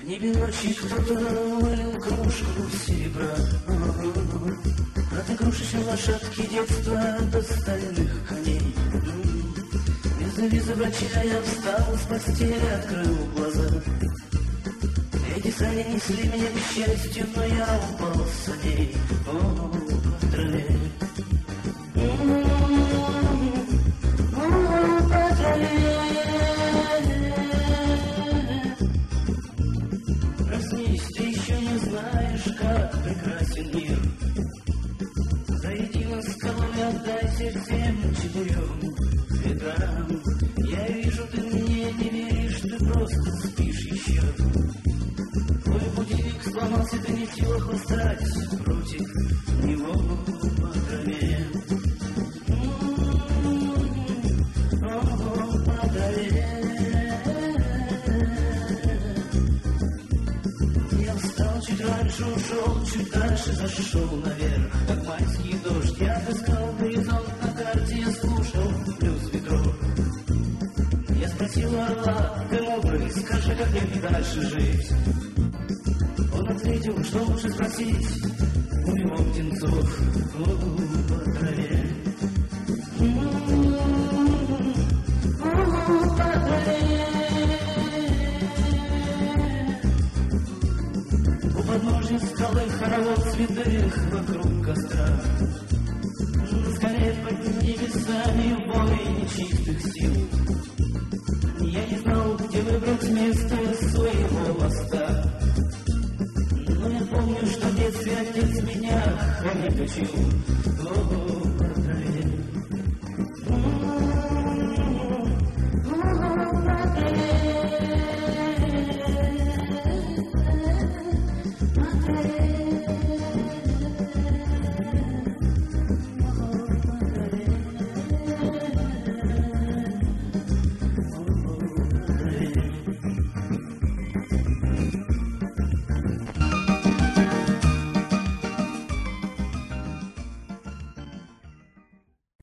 небе ночи кто-то вылил кружку серебра. От игрушечной лошадки детства до стальных коней. Без врача я встал с постели, открыл глаза. Эти сани несли меня к счастью, но я упал с саней по траве. По траве. Проснись, ты еще не знаешь, как прекрасен мир. Зайди на скалу и отдайся всем четырем ветрам. Я вижу, ты мне не веришь, ты просто спишь еще. Твой будильник сломался, ты не в силах восстать против него по траве. По траве. Я встал чуть раньше, ушел чуть дальше, зашел наверх, как майский дождь. Я отыскал горизонт на карте, я слушал плюс ветров. Я спросил у орла, ты мудрый, скажи, как мне дальше жить. Он ответил, что лучше спросить у него птенцов по траве. По траве. У подножья скалы хоровод святых вокруг костра. Скорее под небесами бой нечистых сил. Я не знал, где выбрать место своего моста. Но я помню, что в детстве отец меня выкачил.